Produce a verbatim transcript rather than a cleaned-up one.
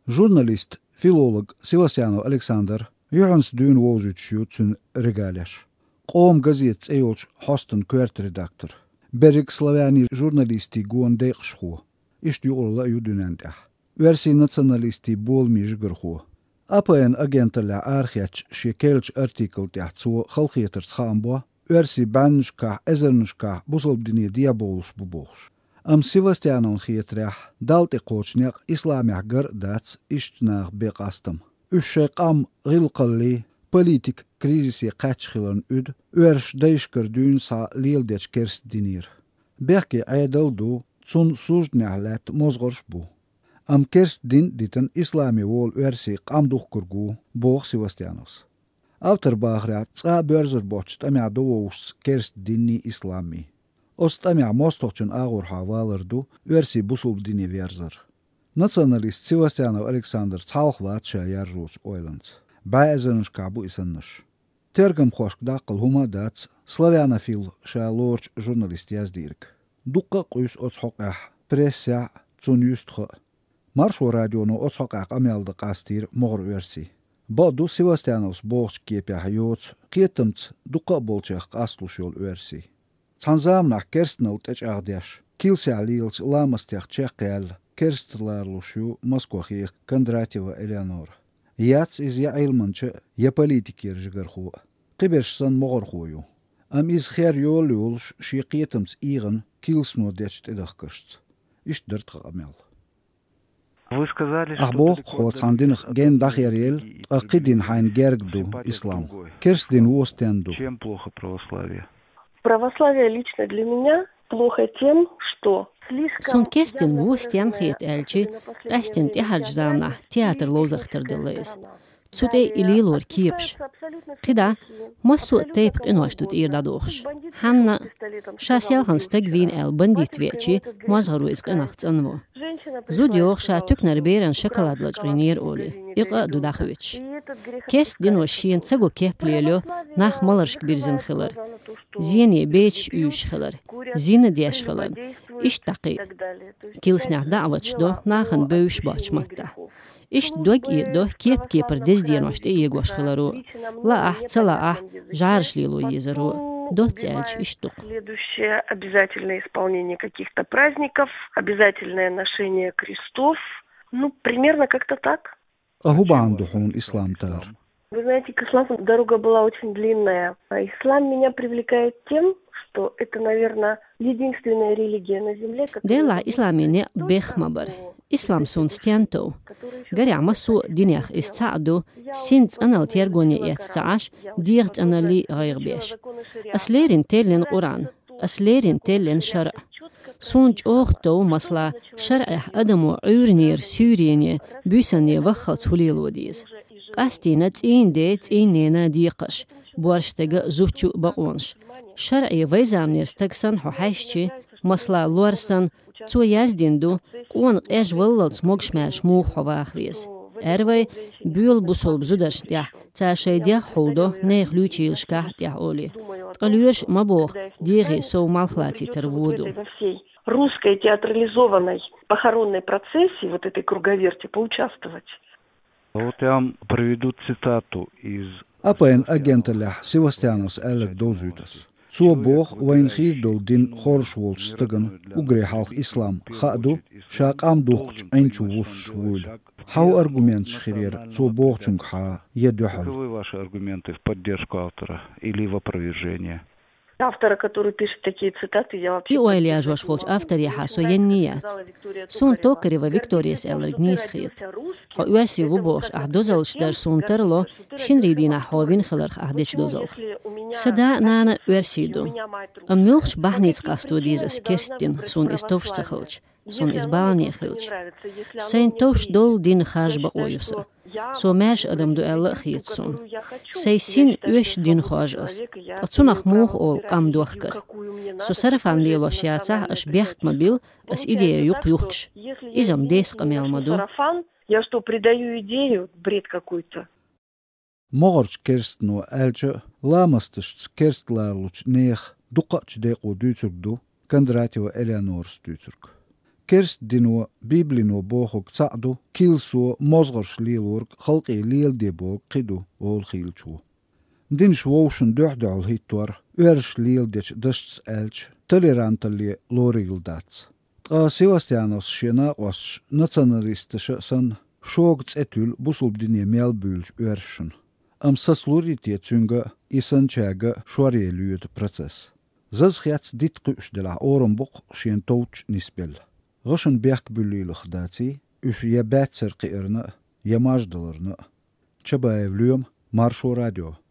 Журналист, филолог Севастьянов Александр Юханс дюн возучьютсун регаляш. Qom gazet eolch hostan kvert redaktor. Berik slaviani журналисти гуон дейқшху. Ишти олла юдунандах. Верси националисти болми жгрху. АПН агенталя архиач шекелч артикл тяцу халхиетер схамбо. Верси баншка эзерншка бусолбдини диаболш буболш. Am Севастьянон хиетрях далт эқочняк исламях гар дац иштнах беқастам. Ушшеқам ғилқалли политик кризиси қачхилан үд, өрш дайшкар дюн са лилдеч керст динир. Бехки айдалду цун суждняхлет мозгорш бу. Am kerst din diten islami wol örsi qamduhkurgu boğ Севастьянос. Автор бағря ца бörzer bocht amя доуш kerst dinni islami. Ost amя мостоқчын ағур хавалырду өрси бусулб дини верзар. Националист Севастьянов Александр цалхватша яржуц ойланц. Бәзінішка бұ исанныш. Тергім қошк дақыл хума дац славянофил ша лорч журналист яздирк. Дұққа құйс оцхоқ ах пресsia цун юстхы. Маршо радиону оцхоқ ах амялды қастир моғыр өрси. Баду Севастьяновс боғч кепях йоц қиетімц дұққа болчақ қаслуш йол өрси. Цанзамнах керстнылт эч агдяш. Кился лилч ламастях чеқел керстларлушу Москвахих Кондратьева Элеонора. Яц из я айлманчы я политикер жигарху. Қибешсан моғырхую. Am из хер йол йолш шиқиетімц иғын килсно дечт эдақкышц. Иш дырт қамел. Вы сказали, что... Ахбоқ хо цандинх ген дахерел ақидин хайн гергду ислам. Керстин уостенду. Чем плохо православие? Православие лично для меня плохо тем, что Sun kerstin vuostian hiet elchi, ästin tehajzamna teatr lozarhtardilles. Tsute ililor kiepsh. Kida, massu teip inostut irdadoch. Hanna, shasielhan stegvin el bandit vechi, mazharuisk inachtsanvo. Zudioch sha tukner beren shokoladlajrinir oli, iqa dudachwich. Kerst dino shien tsago keplelio nach malarsk birzin khilar. Zini bech üsh khilar. Zina desh khilar. Ishtaqi. Kilsnach da'wachdo nachan beush bachmatta. Иш дог и до кеп кепер дезденоште егош хилару. Ла ах цела ах жаршлилу езеру. До цельч иштук. Следующее обязательное исполнение каких-то праздников, обязательное ношение крестов. Ну, примерно как-то так. Ахубандухун ислам тар. Вы знаете, к исламу дорога была очень длинная. А ислам меня привлекает тем, что это, наверное, единственная религия на земле, которая... Дела исламине бехмабар. Islam sun stiento. Garama su dinech is tsaadu, sinds anal tiergoni et tsaash, diert anali ghairbesh. Aslerin tellen Quran, aslerin tellen shara. Sunj ochto masla shara adamu urinir Syriyene, büsane wachal zulilodies. Qastina tsinde tsinena diqash, borstega zuchu baqonsh. Shara vaizamnir staksan hohashchi, masla lorsan, Цо яздинду, он эш выллалц могшмяш мух хавахвиес. Эрвай бюл бусол бзудаш тях, цашай дях холдо, нех лючилшках тях оли. Алюерш мабох, диги соу малхлати тервуду. Русской театрализованной похоронной процессии, вот этой круговерти, поучаствовать. Вот я вам проведу цитату из... АПН агенталях Севастьянос элек дозютас. Цо бог вайнхир дол дин хоршволш стаган угре халх ислам хаду шак ам духч энчу вус швул. Хау аргумент шхирер цо бог чунг ха едухал. Каковы ваши аргументы в поддержку автора или в опровержение? Автора, который пишет такие цитаты, я вообще... И уайля жош волч автор яха со янният. Сун токарева Викториес элрг нисхит. Хо уэрси вубош ах дозалш дар сун терло шинридина ховин хиларх ах деч дозалх. Сада нана уэрсиду. Ам мюхч бахниц касту дизас керстин сун истовш цахалч. Сун избални хилч. Сейн тош дол дин хажба оюса. So mersh adam du elle khitsun. Sei sin üsh din khojas. Atsunach moch ol am dochker. So sarfan lilo shiatsa ash becht mobil as идея юк юхч. Изам дес камел маду. Я что, придаю идею, бред какой-то. Могорч керстно элче ламастыш керстларлуч нех дуqach деqo düçürdu Кондратьева Элеонор стüçürk. kerst dino biblino bohok tsa'du kilso mozgorsh lielurg khalqi liel debo qidu ol khilchu. Din shwoshen duhdal hittor ursh liel dech dashts elch tolerantali lorildats. Qa Sebastianos shena os nationalistische san shog tsetül busulb dinie melbülj urshun. Am saslurite zünga isan chaga shwarelüd proces. Zazkhats dit qushdela orumbuk shien touch nisbel. Rashan berkbülilich dati üsh ya batser qirna ya majdalarna. Çaba evlüyüm Marşo Radio.